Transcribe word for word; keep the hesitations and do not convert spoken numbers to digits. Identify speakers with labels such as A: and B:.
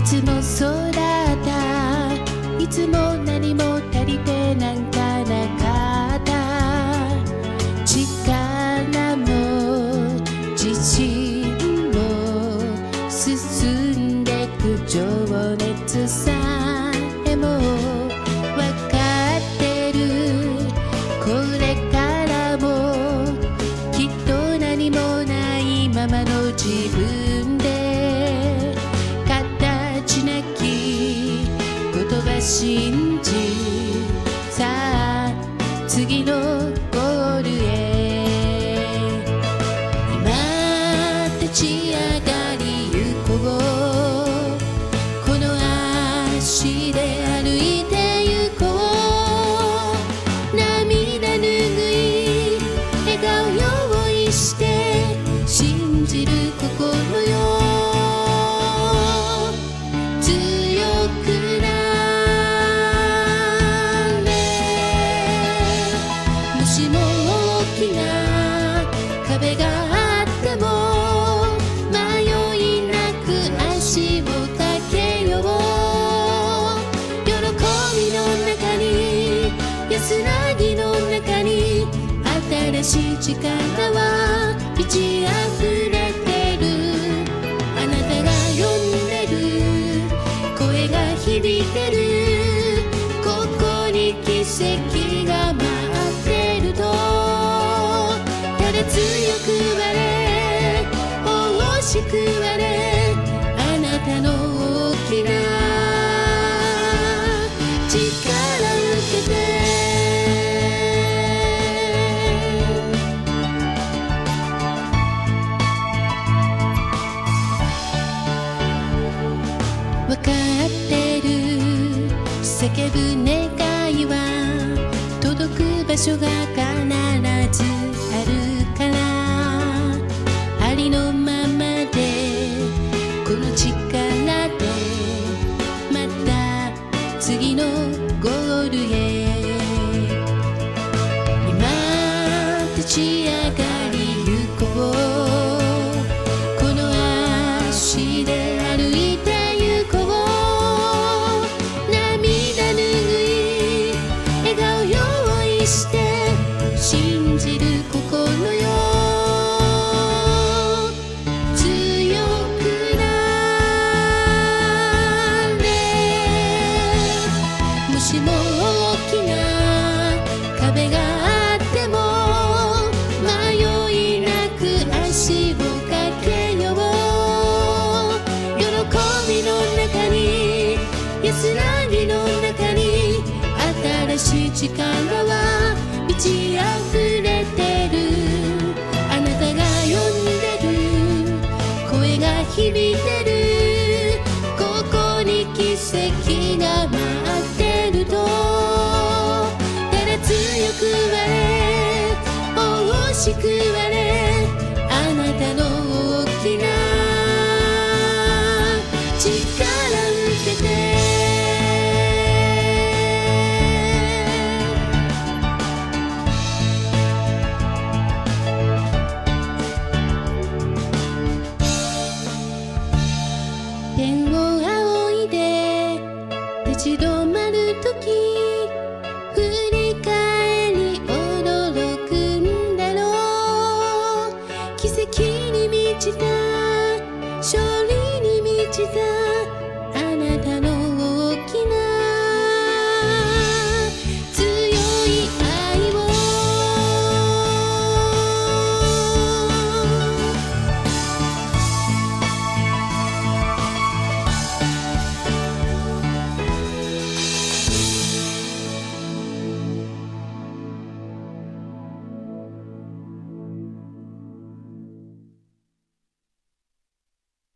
A: つもそうだった。いつも何も足りてなんかなかった。力も自信も進んでく情熱さえもわかってる。これからもきっと何もないままの自分で形なき言葉信じ、さあ次のゴールへ今立ち上がりゆこう。この足で歩いてゆこう。涙ぬぐい笑顔用意して信じる心よ。強くなれ。もしも大きな壁があっても迷いなく足をかけよう。喜びの中に安らぎの中に新しい力は満ち溢れてる。あなたが呼んでる声が響いてる。ここに奇跡が待ってると。ただ強くあれ大しくあれ。あなたの大きな力受けて。わかってる。叫ぶ願いは届く場所が必ずあるから。ありのままでこの力でまた次のゴールへ今立ち上がりゆこう。この足で歩いてゆこう。涙ぬぐい笑顔用意して信じる心よ。強くなれ。もしも大きな壁があっても迷いなく足をかけよう。喜びの中に安らぎの中に新しい力は満ち溢れてる。あなたが呼んでる声が響いてる。ここに奇跡が待ってると。ただ強くあれ大しくあれ。あなたの大きな力受けて。天を仰いで立ち止